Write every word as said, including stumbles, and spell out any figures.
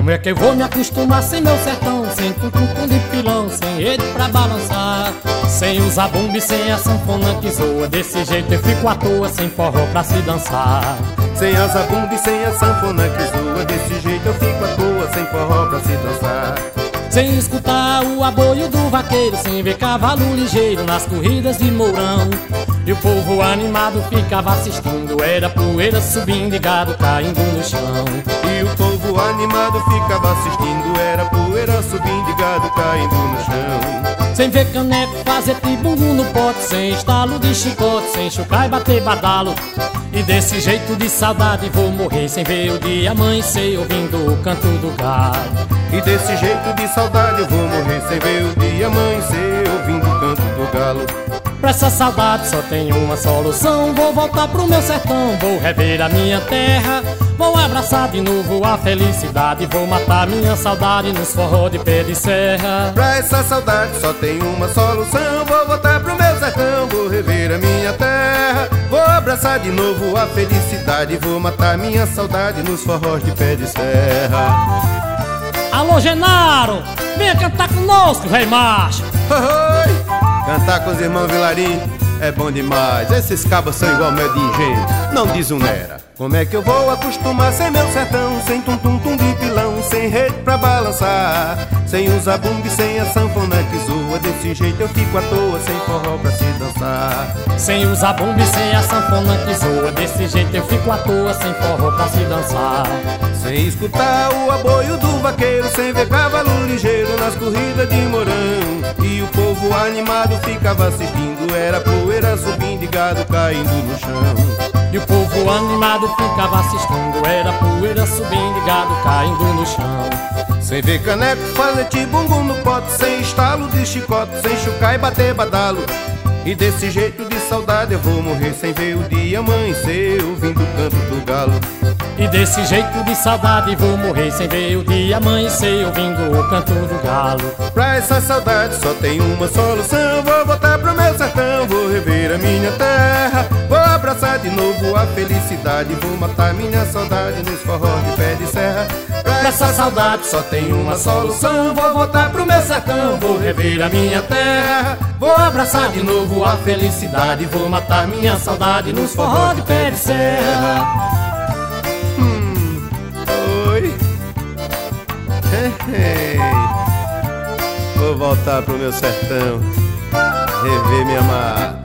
Como é que eu vou me acostumar sem meu sertão, sem tum-tum-tum de pilão, sem rede pra balançar, sem usar bumbo e sem a sanfona que zoa? Desse jeito eu fico à toa, sem forró pra se dançar. Sem a zabumba e sem a sanfona que zoa, desse jeito eu fico à toa, sem forró pra se dançar. Sem escutar o aboio do vaqueiro, sem ver cavalo ligeiro nas corridas de Mourão. E o povo animado ficava assistindo, era poeira subindo e gado caindo no chão. E o povo animado ficava assistindo, era poeira subindo e gado caindo no chão. Sem ver caneco fazer tibungu no pote, sem estalo de chicote, sem chocar e bater badalo. E desse jeito de saudade vou morrer, sem ver o dia amanhecer ouvindo o canto do gado. E desse jeito de saudade eu vou morrer, sem ver o dia amanhecer ouvindo o canto do galo. Pra essa saudade só tem uma solução, vou voltar pro meu sertão, vou rever a minha terra, vou abraçar de novo a felicidade, vou matar minha saudade nos forró de pé de serra. Pra essa saudade só tem uma solução, vou voltar pro meu sertão, vou rever a minha terra, vou abraçar de novo a felicidade, vou matar minha saudade nos forrós de pé de serra. Alô, Genaro, venha cantar conosco, rei macho. Oi! Cantar com os irmãos Vilarim é bom demais. Esses cabos são igual meu de engenho, não diz um nera. Como é que eu vou acostumar sem meu sertão, sem tum-tum-tum de pilão, sem rede pra balançar, sem usar bumbo e sem a sanfona que zoa? Desse jeito eu fico à toa, sem forró pra se dançar. Sem usar bumbo e sem a sanfona que zoa, desse jeito eu fico à toa, sem forró pra se dançar. Sem escutar o aboio do vaqueiro, sem ver cavalo ligeiro nas corridas de Mourão. E o povo animado ficava assistindo, era poeira subindo e gado caindo no chão. E o povo animado ficava assistindo, era poeira subindo e gado caindo no chão. Sem ver caneco fazer tibungu no pote, sem estalo de chicote, sem chucar e bater badalo. E desse jeito de saudade eu vou morrer, sem ver o dia amanhecer ouvindo o canto do galo. E desse jeito de saudade vou morrer, sem ver o dia amanhecer ouvindo o canto do galo. Pra essa saudade só tem uma solução, vou voltar pro meu sertão, vou rever a minha terra, vou abraçar de novo a felicidade, vou matar minha saudade nos forrós de pé de serra. Pra essa saudade só tem uma solução, vou voltar pro meu sertão, vou rever a minha terra, vou abraçar de novo a felicidade, vou matar minha saudade nos forrós de pé de serra. Vou voltar pro meu sertão, rever minha mar.